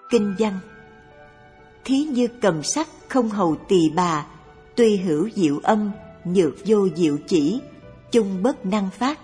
Kinh văn: thí như cầm sắc không hầu tỳ bà, tuy hữu diệu âm, nhược vô diệu chỉ, chung bất năng phát.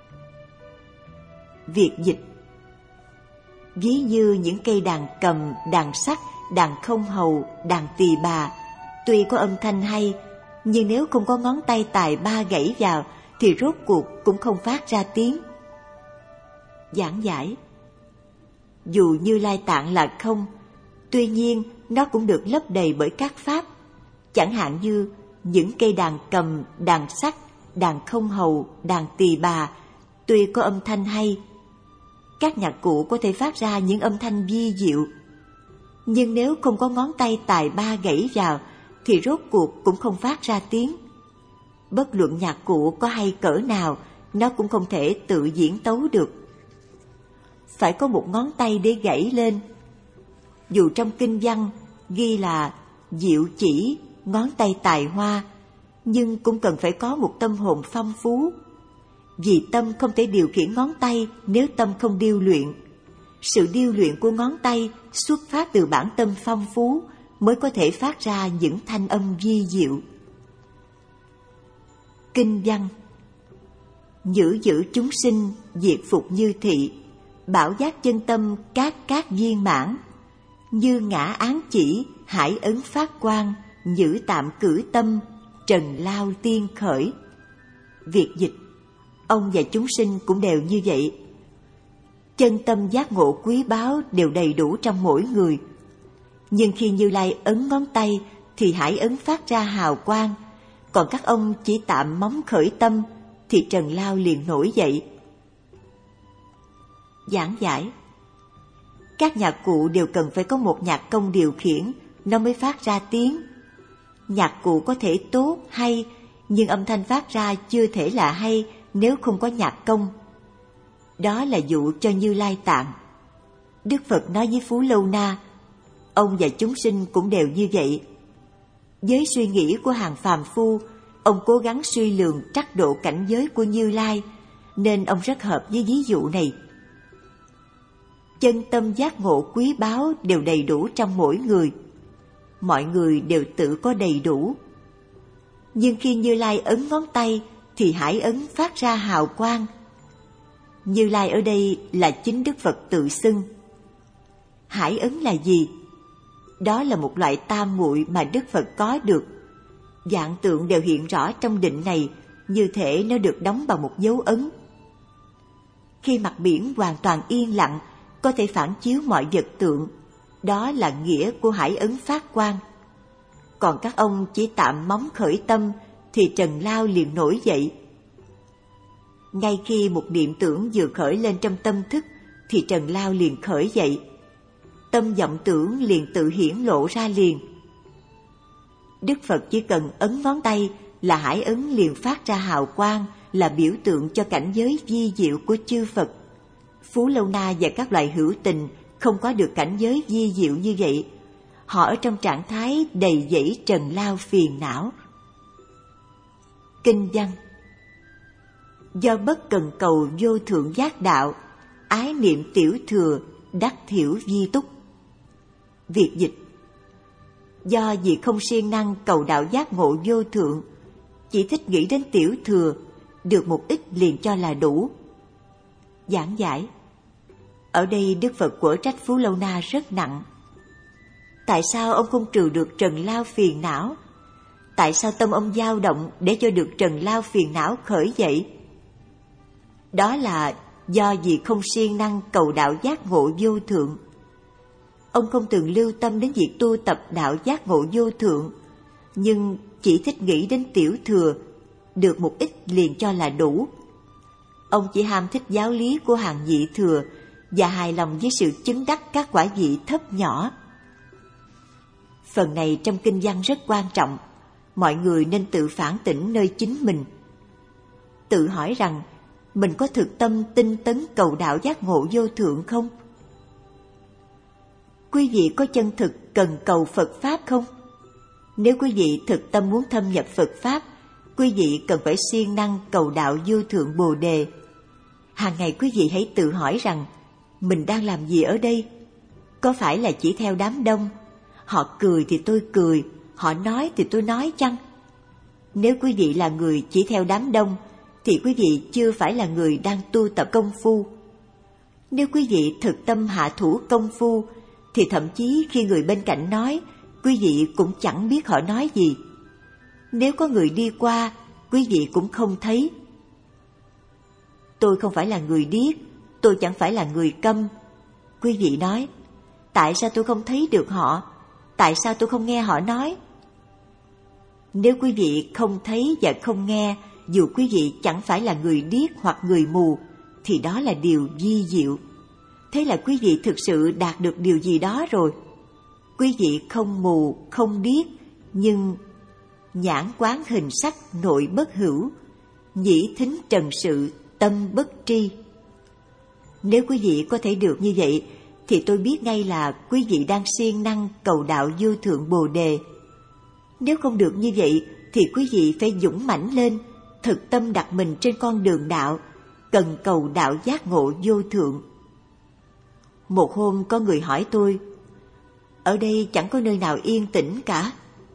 Việt dịch: ví như những cây đàn cầm, đàn sắt, đàn không hầu, đàn tỳ bà, tuy có âm thanh hay, nhưng nếu không có ngón tay tài ba gãy vào thì rốt cuộc cũng không phát ra tiếng. Giảng giải: dù Như Lai Tạng là không, tuy nhiên nó cũng được lấp đầy bởi các pháp. Chẳng hạn như những cây đàn cầm, đàn sắt, đàn không hầu, đàn tỳ bà, tuy có âm thanh hay, các nhạc cụ có thể phát ra những âm thanh vi diệu, nhưng nếu không có ngón tay tài ba gãy vào thì rốt cuộc cũng không phát ra tiếng. Bất luận nhạc cụ có hay cỡ nào, nó cũng không thể tự diễn tấu được. Phải có một ngón tay để gãy lên. Dù trong kinh văn ghi là diệu chỉ, ngón tay tài hoa, nhưng cũng cần phải có một tâm hồn phong phú. Vì tâm không thể điều khiển ngón tay nếu tâm không điêu luyện. Sự điêu luyện của ngón tay xuất phát từ bản tâm phong phú mới có thể phát ra những thanh âm vi diệu. Kinh văn: nhữ giữ chúng sinh, diệt phục như thị, bảo giác chân tâm các viên mãn, như ngã án chỉ, hải ấn phát quang, nhữ tạm cử tâm, trần lao tiên khởi. Việt dịch: ông và chúng sinh cũng đều như vậy. Chân tâm giác ngộ quý báu đều đầy đủ trong mỗi người. Nhưng khi Như Lai ấn ngón tay thì hải ấn phát ra hào quang, còn các ông chỉ tạm móng khởi tâm thì trần lao liền nổi dậy. Giảng giải: các nhạc cụ đều cần phải có một nhạc công điều khiển, nó mới phát ra tiếng. Nhạc cụ có thể tốt, hay, nhưng âm thanh phát ra chưa thể là hay nếu không có nhạc công. Đó là dụ cho Như Lai Tạng. Đức Phật nói với Phú Lâu Na: ông và chúng sinh cũng đều như vậy. Với suy nghĩ của hàng phàm phu, ông cố gắng suy lường trắc độ cảnh giới của Như Lai, nên ông rất hợp với ví dụ này. Chân tâm giác ngộ quý báu đều đầy đủ trong mỗi người. Mọi người đều tự có đầy đủ. Nhưng khi Như Lai ấn ngón tay thì hải ấn phát ra hào quang. Như Lai ở đây là chính Đức Phật tự xưng. Hải ấn là gì? Đó là một loại tam muội mà Đức Phật có được. Vạn tượng đều hiện rõ trong định này, như thể nó được đóng bằng một dấu ấn. Khi mặt biển hoàn toàn yên lặng, có thể phản chiếu mọi vật tượng. Đó là nghĩa của hải ấn phát quang. Còn các ông chỉ tạm móng khởi tâm thì trần lao liền nổi dậy. Ngay khi một niệm tưởng vừa khởi lên trong tâm thức thì trần lao liền khởi dậy. Tâm vọng tưởng liền tự hiển lộ ra liền. Đức Phật chỉ cần ấn ngón tay là hải ấn liền phát ra hào quang, là biểu tượng cho cảnh giới vi diệu của chư Phật. Phú Lâu Na và các loài hữu tình không có được cảnh giới vi diệu như vậy. Họ ở trong trạng thái đầy dẫy trần lao phiền não. Kinh văn: do bất cần cầu vô thượng giác đạo, ái niệm tiểu thừa, đắc thiểu vi túc. Việt dịch: do vì không siêng năng cầu đạo giác ngộ vô thượng, chỉ thích nghĩ đến tiểu thừa, được một ít liền cho là đủ. Giảng giải: ở đây Đức Phật quở trách Phú Lâu Na rất nặng. Tại sao ông không trừ được trần lao phiền não? Tại sao tâm ông dao động để cho được trần lao phiền não khởi dậy? Đó là do vì không siêng năng cầu đạo giác ngộ vô thượng. Ông không từng lưu tâm đến việc tu tập đạo giác ngộ vô thượng, nhưng chỉ thích nghĩ đến tiểu thừa, được một ít liền cho là đủ. Ông chỉ ham thích giáo lý của hàng nhị thừa và hài lòng với sự chứng đắc các quả vị thấp nhỏ. Phần này trong kinh văn rất quan trọng, mọi người nên tự phản tỉnh nơi chính mình. Tự hỏi rằng mình có thực tâm tinh tấn cầu đạo giác ngộ vô thượng không? Quý vị có chân thực cần cầu Phật Pháp không? Nếu quý vị thực tâm muốn thâm nhập Phật Pháp, quý vị cần phải siêng năng cầu đạo vô thượng Bồ Đề. Hàng ngày quý vị hãy tự hỏi rằng mình đang làm gì ở đây? Có phải là chỉ theo đám đông? Họ cười thì tôi cười, họ nói thì tôi nói chăng? Nếu quý vị là người chỉ theo đám đông, thì quý vị chưa phải là người đang tu tập công phu. Nếu quý vị thực tâm hạ thủ công phu, thì thậm chí khi người bên cạnh nói, quý vị cũng chẳng biết họ nói gì. Nếu có người đi qua, quý vị cũng không thấy. Tôi không phải là người điếc, tôi chẳng phải là người câm. Quý vị nói, tại sao tôi không thấy được họ? Tại sao tôi không nghe họ nói? Nếu quý vị không thấy và không nghe, dù quý vị chẳng phải là người điếc hoặc người mù, thì đó là điều vi diệu. Thế là quý vị thực sự đạt được điều gì đó rồi. Quý vị không mù, không điếc, nhưng nhãn quán hình sắc nội bất hữu, nhĩ thính trần sự tâm bất tri. Nếu quý vị có thể được như vậy, thì tôi biết ngay là quý vị đang siêng năng cầu đạo vô thượng Bồ Đề. Nếu không được như vậy, thì quý vị phải dũng mãnh lên, thực tâm đặt mình trên con đường đạo, cần cầu đạo giác ngộ vô thượng. Một hôm có người hỏi tôi, ở đây chẳng có nơi nào yên tĩnh cả.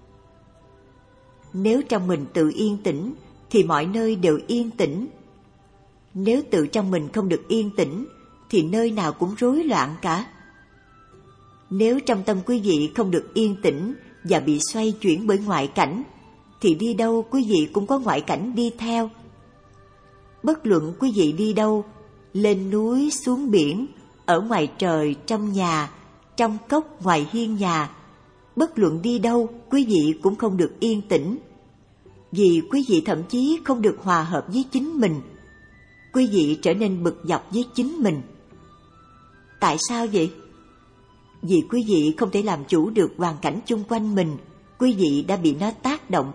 Nếu trong mình tự yên tĩnh, thì mọi nơi đều yên tĩnh. Nếu tự trong mình không được yên tĩnh, thì nơi nào cũng rối loạn cả. Nếu trong tâm quý vị không được yên tĩnh và bị xoay chuyển bởi ngoại cảnh, thì đi đâu quý vị cũng có ngoại cảnh đi theo. Bất luận quý vị đi đâu, lên núi, xuống biển, ở ngoài trời, trong nhà, trong cốc, ngoài hiên nhà, bất luận đi đâu, quý vị cũng không được yên tĩnh. Vì quý vị thậm chí không được hòa hợp với chính mình. Quý vị trở nên bực dọc với chính mình. Tại sao vậy? Vì quý vị không thể làm chủ được hoàn cảnh chung quanh mình, quý vị đã bị nó tác động.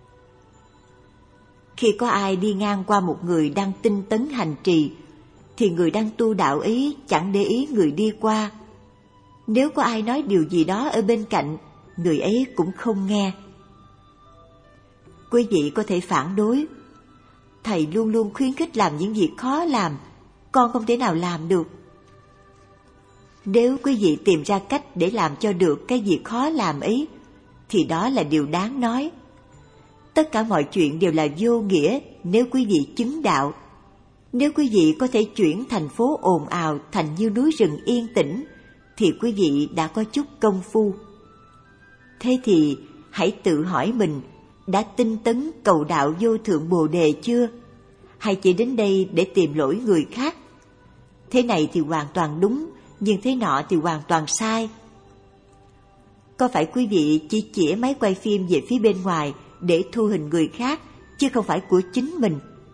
Khi có ai đi ngang qua một người đang tinh tấn hành trì, thì người đang tu đạo ấy chẳng để ý người đi qua. Nếu có ai nói điều gì đó ở bên cạnh, người ấy cũng không nghe. Quý vị có thể phản đối, thầy luôn luôn khuyến khích làm những việc khó làm, con không thể nào làm được. Nếu quý vị tìm ra cách để làm cho được cái việc khó làm ấy, thì đó là điều đáng nói. Tất cả mọi chuyện đều là vô nghĩa nếu quý vị chứng đạo. Nếu quý vị có thể chuyển thành phố ồn ào thành như núi rừng yên tĩnh, thì quý vị đã có chút công phu. Thế thì hãy tự hỏi mình, đã tinh tấn cầu đạo vô thượng Bồ Đề chưa? Hay chỉ đến đây để tìm lỗi người khác? Thế này thì hoàn toàn đúng, nhưng thế nọ thì hoàn toàn sai. Có phải quý vị chỉ chĩa máy quay phim về phía bên ngoài để thu hình người khác, chứ không phải của chính mình?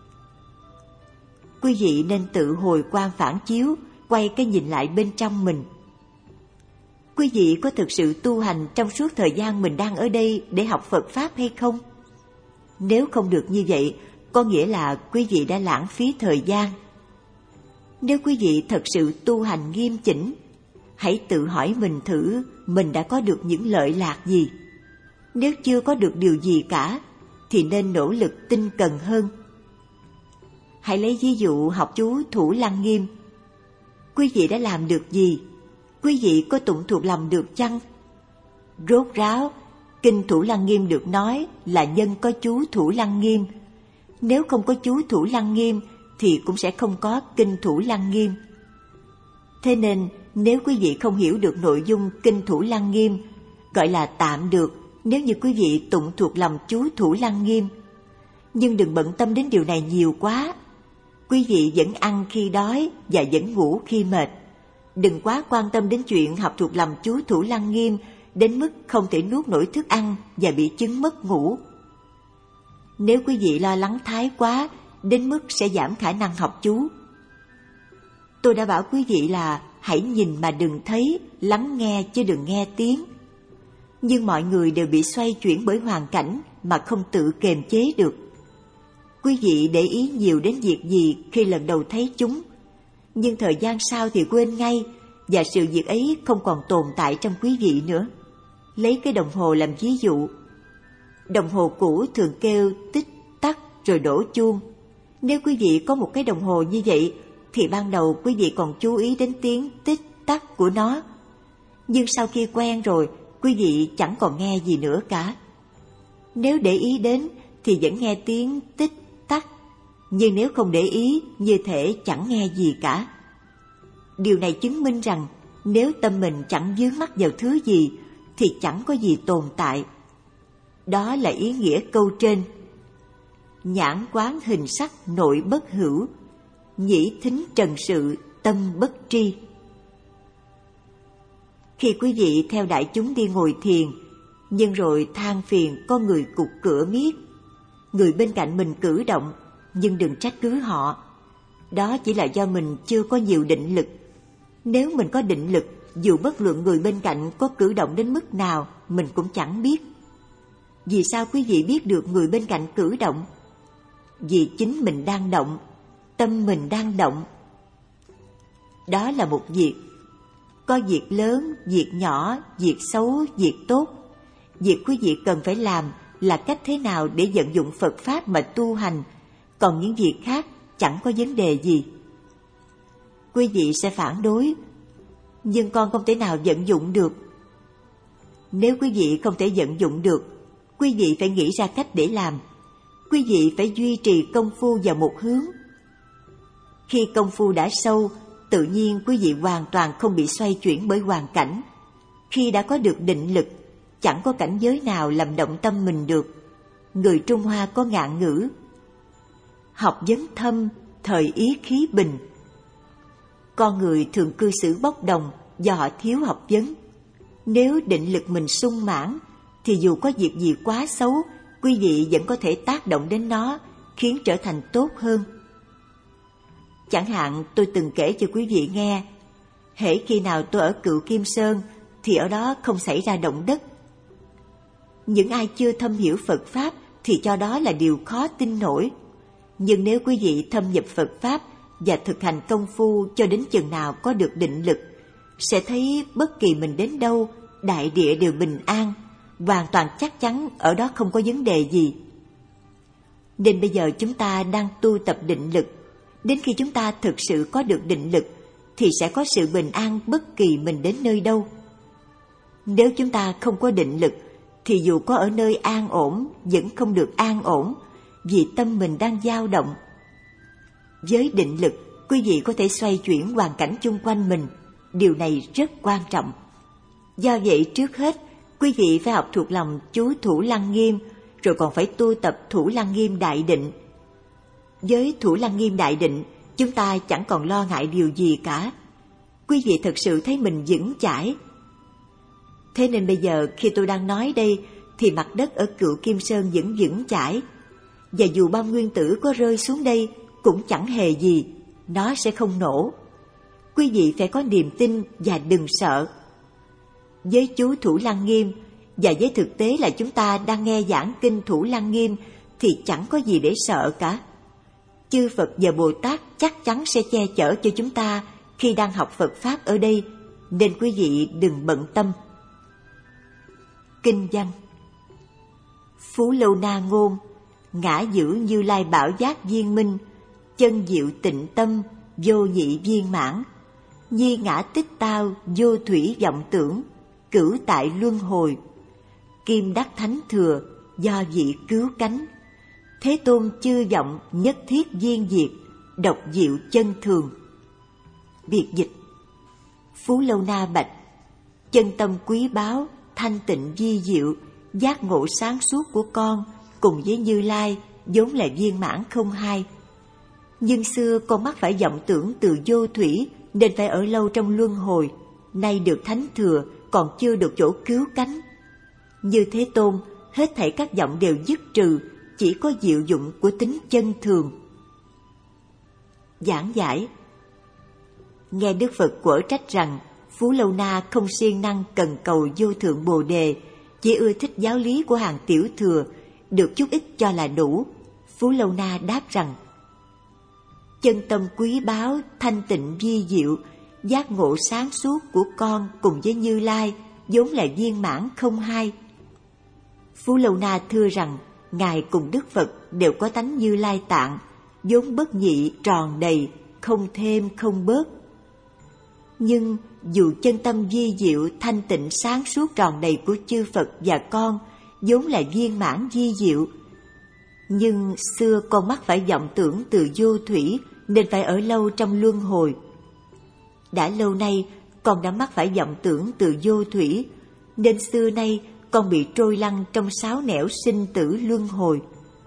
Quý vị nên tự hồi quan phản chiếu, quay cái nhìn lại bên trong mình. Quý vị có thực sự tu hành trong suốt thời gian mình đang ở đây để học Phật Pháp hay không? Nếu không được như vậy, có nghĩa là quý vị đã lãng phí thời gian. Nếu quý vị thật sự tu hành nghiêm chỉnh, hãy tự hỏi mình thử mình đã có được những lợi lạc gì. Nếu chưa có được điều gì cả, thì nên nỗ lực tinh cần hơn. Hãy lấy ví dụ học chú Thủ Lăng Nghiêm. Quý vị đã làm được gì? Quý vị có tụng thuộc lòng được chăng? Rốt ráo, kinh Thủ Lăng Nghiêm được nói là nhân có chú Thủ Lăng Nghiêm. Nếu không có chú Thủ Lăng Nghiêm, thì cũng sẽ không có kinh Thủ Lăng Nghiêm. Thế nên, nếu quý vị không hiểu được nội dung kinh Thủ Lăng Nghiêm, gọi là tạm được nếu như quý vị tụng thuộc lòng chú Thủ Lăng Nghiêm. Nhưng đừng bận tâm đến điều này nhiều quá. Quý vị vẫn ăn khi đói và vẫn ngủ khi mệt. Đừng quá quan tâm đến chuyện học thuộc lòng chú Thủ Lăng Nghiêm đến mức không thể nuốt nổi thức ăn và bị chứng mất ngủ. Nếu quý vị lo lắng thái quá đến mức sẽ giảm khả năng học chú. Tôi đã bảo quý vị là hãy nhìn mà đừng thấy, lắng nghe chứ đừng nghe tiếng. Nhưng mọi người đều bị xoay chuyển bởi hoàn cảnh mà không tự kềm chế được. Quý vị để ý nhiều đến việc gì khi lần đầu thấy chúng, nhưng thời gian sau thì quên ngay, và sự việc ấy không còn tồn tại trong quý vị nữa. Lấy cái đồng hồ làm ví dụ. Đồng hồ cũ thường kêu tích tắc rồi đổ chuông. Nếu quý vị có một cái đồng hồ như vậy, thì ban đầu quý vị còn chú ý đến tiếng tích tắc của nó. Nhưng sau khi quen rồi, quý vị chẳng còn nghe gì nữa cả. Nếu để ý đến thì vẫn nghe tiếng tích tắc, nhưng nếu không để ý, như thể chẳng nghe gì cả. Điều này chứng minh rằng nếu tâm mình chẳng vướng mắc vào thứ gì thì chẳng có gì tồn tại. Đó là ý nghĩa câu trên: nhãn quán hình sắc nội bất hữu, nhĩ thính trần sự tâm bất tri. Khi quý vị theo đại chúng đi ngồi thiền, nhưng rồi than phiền có người cục cửa miết, người bên cạnh mình cử động, nhưng đừng trách cứ họ. Đó chỉ là do mình chưa có nhiều định lực. Nếu mình có định lực, dù bất luận người bên cạnh có cử động đến mức nào, mình cũng chẳng biết. Vì sao quý vị biết được người bên cạnh cử động? Vì chính mình đang động, tâm mình đang động. Đó là một việc. Có việc lớn, việc nhỏ, việc xấu, việc tốt. Việc quý vị cần phải làm là cách thế nào để vận dụng Phật Pháp mà tu hành, còn những việc khác chẳng có vấn đề gì. Quý vị sẽ phản đối: nhưng con không thể nào vận dụng được. Nếu quý vị không thể vận dụng được, quý vị phải nghĩ ra cách để làm. Quý vị phải duy trì công phu vào một hướng. Khi công phu đã sâu, tự nhiên quý vị hoàn toàn không bị xoay chuyển bởi hoàn cảnh. Khi đã có được định lực, chẳng có cảnh giới nào làm động tâm mình được. Người Trung Hoa có ngạn ngữ: học vấn thâm, thời ý khí bình. Con người thường cư xử bốc đồng do họ thiếu học vấn. Nếu định lực mình sung mãn, thì dù có việc gì quá xấu, quý vị vẫn có thể tác động đến nó, khiến trở thành tốt hơn. Chẳng hạn tôi từng kể cho quý vị nghe, hễ khi nào tôi ở Cựu Kim Sơn thì ở đó không xảy ra động đất. Những ai chưa thâm hiểu Phật Pháp thì cho đó là điều khó tin nổi. Nhưng nếu quý vị thâm nhập Phật Pháp và thực hành công phu cho đến chừng nào có được định lực, sẽ thấy bất kỳ mình đến đâu, đại địa đều bình an, hoàn toàn chắc chắn ở đó không có vấn đề gì. Nên bây giờ chúng ta đang tu tập định lực. Đến khi chúng ta thực sự có được định lực thì sẽ có sự bình an bất kỳ mình đến nơi đâu. Nếu chúng ta không có định lực thì dù có ở nơi an ổn vẫn không được an ổn, vì tâm mình đang dao động. Với định lực, quý vị có thể xoay chuyển hoàn cảnh chung quanh mình. Điều này rất quan trọng. Do vậy trước hết, quý vị phải học thuộc lòng chú Thủ Lăng Nghiêm, rồi còn phải tu tập Thủ Lăng Nghiêm Đại Định. Với Thủ Lăng Nghiêm Đại Định, chúng ta chẳng còn lo ngại điều gì cả. Quý vị thực sự thấy mình vững chãi. Thế nên bây giờ khi tôi đang nói đây, thì mặt đất ở Cựu Kim Sơn vẫn vững chãi. Và dù bom nguyên tử có rơi xuống đây, cũng chẳng hề gì, nó sẽ không nổ. Quý vị phải có niềm tin và đừng sợ. Với chú Thủ Lăng Nghiêm, và với thực tế là chúng ta đang nghe giảng kinh Thủ Lăng Nghiêm, thì chẳng có gì để sợ cả. Chư Phật và Bồ Tát chắc chắn sẽ che chở cho chúng ta khi đang học Phật Pháp ở đây, nên quý vị đừng bận tâm. Kinh văn: Phú Lâu Na ngôn, ngã giữ Như Lai bảo giác viên minh, chân diệu tịnh tâm, vô nhị viên mãn, nhi ngã tích tao, vô thủy vọng tưởng, cửu tại luân hồi, kim đắc thánh thừa, do vị cứu cánh, Thế Tôn chư vọng nhất thiết viên diệt, độc diệu chân thường. Biệt dịch: Phú Lâu Na bạch, chân tâm quý báu, thanh tịnh vi diệu, giác ngộ sáng suốt của con cùng với Như Lai vốn là viên mãn không hai. Nhưng xưa con mắc phải vọng tưởng từ vô thủy nên phải ở lâu trong luân hồi, nay được thánh thừa còn chưa được chỗ cứu cánh. Như Thế Tôn, hết thảy các vọng đều dứt trừ, chỉ có diệu dụng của tính chân thường. Giảng giải: nghe Đức Phật quở trách rằng Phú Lâu Na không siêng năng cần cầu vô thượng Bồ Đề, chỉ ưa thích giáo lý của hàng tiểu thừa, được chút ít cho là đủ. Phú Lâu Na đáp rằng: chân tâm quý báu, thanh tịnh vi diệu, giác ngộ sáng suốt của con cùng với Như Lai vốn là viên mãn không hai. Phú Lâu Na thưa rằng Ngài cùng Đức Phật đều có tánh Như Lai Tạng, vốn bất nhị tròn đầy, không thêm không bớt. Nhưng dù chân tâm vi diệu, thanh tịnh, sáng suốt tròn đầy của chư Phật và con vốn là viên mãn vi diệu, nhưng xưa con mắc phải vọng tưởng từ vô thủy nên phải ở lâu trong luân hồi. Đã lâu nay con đã mắc phải vọng tưởng từ vô thủy, nên xưa nay con bị trôi lăn trong sáu nẻo sinh tử luân hồi.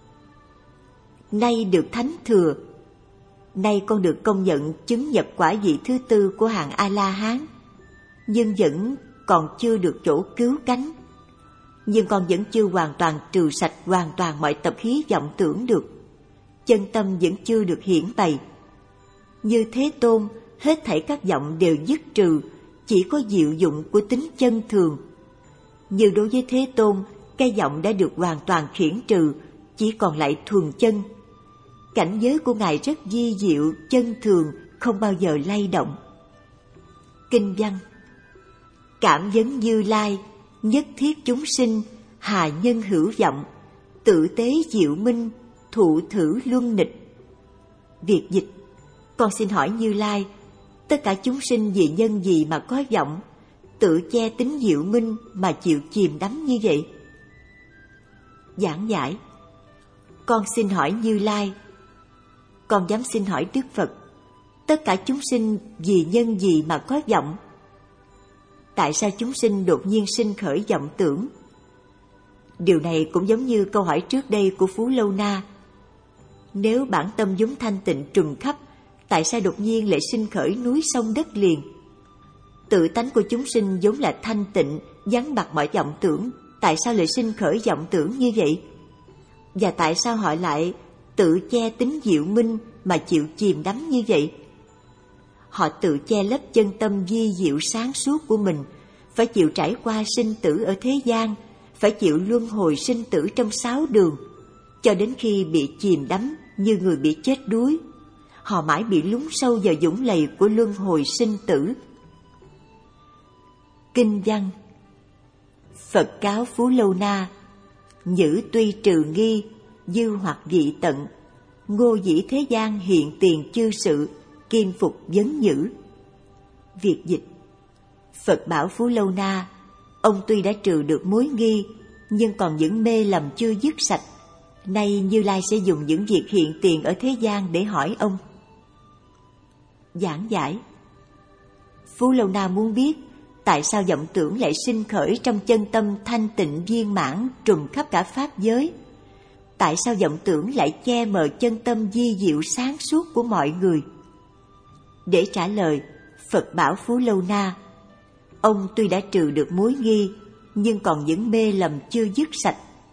Nay được thánh thừa, nay con được công nhận chứng nhập quả vị thứ tư của hạng A-la-hán, nhưng vẫn còn chưa được chỗ cứu cánh. Nhưng con vẫn chưa hoàn toàn trừ sạch hoàn toàn mọi tập khí vọng tưởng được. Chân tâm vẫn chưa được hiển bày. Như Thế Tôn, hết thảy các vọng đều dứt trừ, chỉ có diệu dụng của tính chân thường. Như đối với Thế Tôn, cái vọng đã được hoàn toàn khiển trừ, chỉ còn lại thuần chân. Cảnh giới của Ngài rất vi diệu, chân thường, không bao giờ lay động. Kinh văn: cảm vấn Như Lai, nhất thiết chúng sinh, hà nhân hữu vọng, tự tế diệu minh, thụ thử luân nịch. Việt dịch: con xin hỏi Như Lai, tất cả chúng sinh vì nhân gì mà có vọng, tự che tính diệu minh mà chịu chìm đắm như vậy? Giảng giải: con xin hỏi Như Lai, con dám xin hỏi Đức Phật, tất cả chúng sinh vì nhân gì mà có vọng? Tại sao chúng sinh đột nhiên sinh khởi vọng tưởng? Điều này cũng giống như câu hỏi trước đây của Phú Lâu Na. Nếu bản tâm vốn thanh tịnh trùm khắp, tại sao đột nhiên lại sinh khởi núi sông đất liền? Tự tánh của chúng sinh vốn là thanh tịnh, vắng bặt mọi vọng tưởng, tại sao lại sinh khởi vọng tưởng như vậy? Và tại sao họ lại tự che tính diệu minh mà chịu chìm đắm như vậy? Họ tự che lấp chân tâm vi diệu sáng suốt của mình, phải chịu trải qua sinh tử ở thế gian, phải chịu luân hồi sinh tử trong 6 đường, cho đến khi bị chìm đắm như người bị chết đuối. Họ mãi bị lún sâu vào vũng lầy của luân hồi sinh tử. Kinh văn: Phật cáo Phú Lâu Na, nhữ tuy trừ nghi, dư hoặc dị tận, ngô dĩ thế gian hiện tiền chư sự, kiên phục vấn nhữ. Việt dịch: Phật bảo Phú Lâu Na, ông tuy đã trừ được mối nghi, nhưng còn những mê lầm chưa dứt sạch. Nay Như Lai sẽ dùng những việc hiện tiền ở thế gian để hỏi ông. Giảng giải: Phú Lâu Na muốn biết tại sao vọng tưởng lại sinh khởi trong chân tâm thanh tịnh viên mãn trùm khắp cả pháp giới. Tại sao vọng tưởng lại che mờ chân tâm vi diệu sáng suốt của mọi người? Để trả lời, Phật bảo Phú Lâu Na, ông tuy đã trừ được mối nghi, nhưng còn những mê lầm chưa dứt sạch.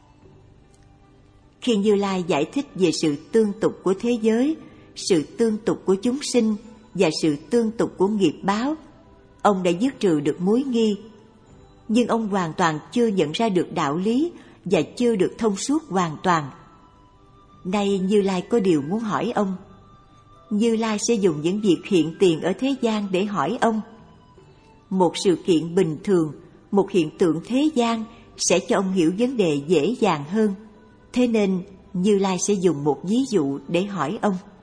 Khi Như Lai giải thích về sự tương tục của thế giới, sự tương tục của chúng sinh và sự tương tục của nghiệp báo, ông đã dứt trừ được mối nghi. Nhưng ông hoàn toàn chưa nhận ra được đạo lý và chưa được thông suốt hoàn toàn. Nay Như Lai có điều muốn hỏi ông. Như Lai sẽ dùng những việc hiện tiền ở thế gian để hỏi ông. Một sự kiện bình thường, một hiện tượng thế gian sẽ cho ông hiểu vấn đề dễ dàng hơn. Thế nên Như Lai sẽ dùng một ví dụ để hỏi ông.